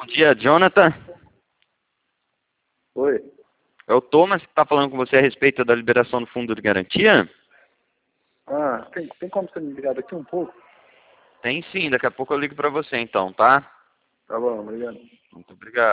dia, Jonathan. Oi. É o Thomas que está falando com você a respeito da liberação do fundo de garantia? Ah, tem como você me ligar daqui um pouco? Tem sim, daqui a pouco eu ligo para você então, tá? Tá bom, obrigado. Muito obrigado.